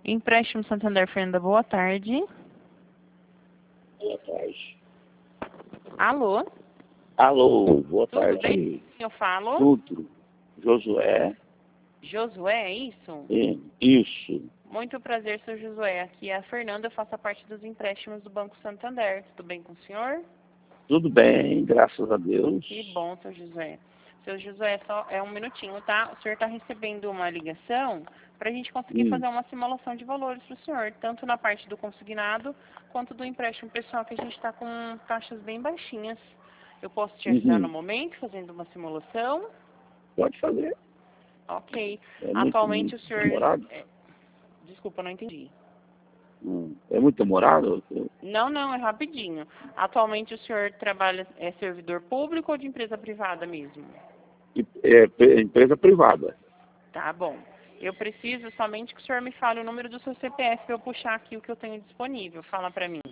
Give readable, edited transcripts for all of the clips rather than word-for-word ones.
Empréstimo Santander, Fernanda, boa tarde. Boa tarde. Alô? Alô, boa Tudo tarde. bem? Eu falo. Tudo. Josué? Josué, é isso? Isso. Muito prazer, seu Josué. Aqui é a Fernanda, eu faço parte dos empréstimos do Banco Santander. Tudo bem com o senhor? Tudo bem, graças a Deus. Que bom, seu Josué. Seu Josué, só é um minutinho, tá? O senhor está recebendo uma ligação para a gente conseguir fazer uma simulação de valores para o senhor, tanto na parte do consignado quanto do empréstimo pessoal, que a gente está com taxas bem baixinhas. Eu posso te ajudar no momento, fazendo uma simulação? Pode fazer. Ok. É Atualmente muito o senhor... demorado? Desculpa, não entendi. É muito demorado? Não, é rapidinho. Atualmente o senhor trabalha, é servidor público ou de empresa privada mesmo? Empresa privada. Tá bom. Eu preciso somente que o senhor me fale o número do seu CPF para eu puxar aqui o que eu tenho disponível. Fala para mim.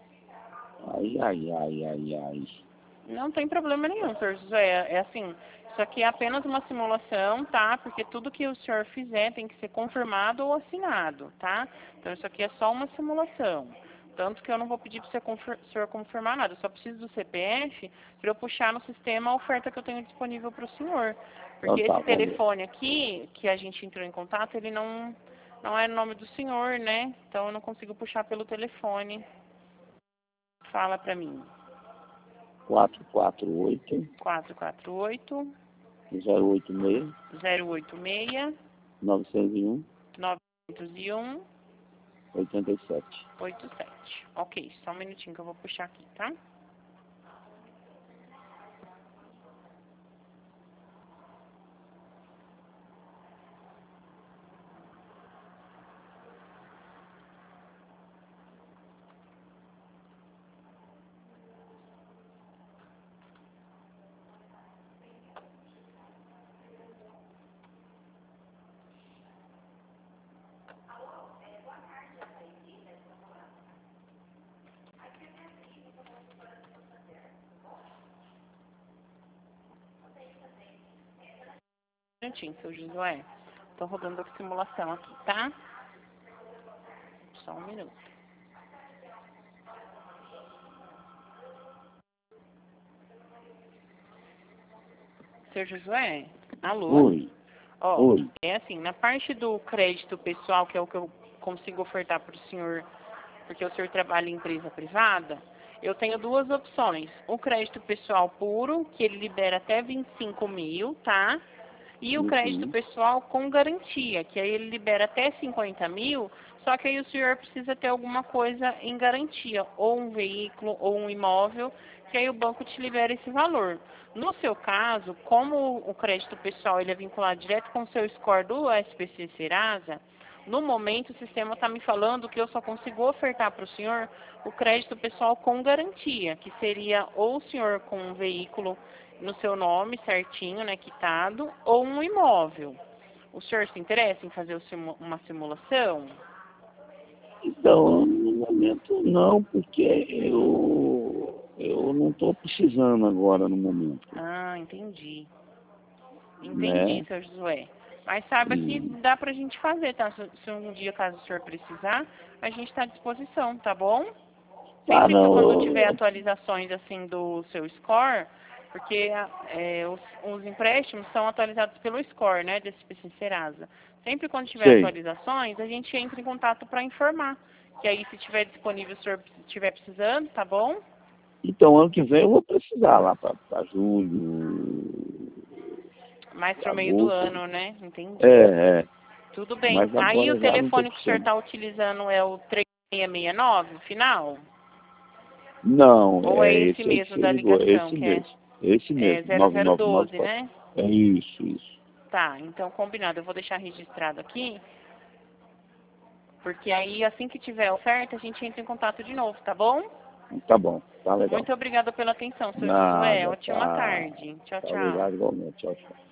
Ai. Não tem problema nenhum, senhor José. É assim, isso aqui é apenas uma simulação, tá? Porque tudo que o senhor fizer tem que ser confirmado ou assinado, tá? Então isso aqui é só uma simulação. Tanto que eu não vou pedir para o senhor confirmar nada. Eu só preciso do CPF para eu puxar no sistema a oferta que eu tenho disponível para o senhor. Porque Então tá, esse telefone aqui, que a gente entrou em contato, ele não é o nome do senhor, né? Então eu não consigo puxar pelo telefone. Fala para mim. 448 448 086 086 901 901 87. 87. Ok, só um minutinho que eu vou puxar aqui, tá? Um minutinho, seu Josué. Tô rodando a simulação aqui, tá? Só um minuto. Seu Josué? Alô? Oi. Ó, Oi. é assim, na parte do crédito pessoal, que é o que eu consigo ofertar para o senhor, porque o senhor trabalha em empresa privada, eu tenho duas opções. O crédito pessoal puro, que ele libera até 25 mil, tá? E o crédito pessoal com garantia, que aí ele libera até 50 mil, só que aí o senhor precisa ter alguma coisa em garantia, ou um veículo, ou um imóvel, que aí o banco te libera esse valor. No seu caso, como o crédito pessoal ele é vinculado direto com o seu score do SPC Serasa, no momento o sistema está me falando que eu só consigo ofertar para o senhor o crédito pessoal com garantia, que seria ou o senhor com um veículo no seu nome certinho, né, quitado, ou um imóvel. O senhor se interessa em fazer uma simulação? Então, no momento não, porque eu não estou precisando agora no momento. Ah, entendi. Entendi, Né? seu Josué. Mas saiba que dá pra gente fazer, tá? Se um dia, caso o senhor precisar, a gente está à disposição, tá bom? Sempre que quando tiver atualizações assim do seu score, porque os empréstimos são atualizados pelo score, né, desse PC Serasa. Sempre quando tiver atualizações, a gente entra em contato para informar. Que aí, se tiver disponível, o senhor estiver precisando, tá bom? Então, ano que vem eu vou precisar lá para julho. Mais pro meio do ano, né? Entendi. Tudo bem. Mas Aí agora o já não tô telefone que o senhor está utilizando é o 3669, o final? Não, Ou é esse esse aí que mesmo você da ligou, ligação, que é esse mesmo, 0012, 9994. né? É isso. Tá, então combinado. Eu vou deixar registrado aqui, porque aí assim que tiver oferta, a gente entra em contato de novo, tá bom? Tá bom, tá legal. Muito obrigada pela atenção, seu Josué. Nada, Ótima tá. tarde. Tchau, Tá tchau. obrigado igualmente. Tchau.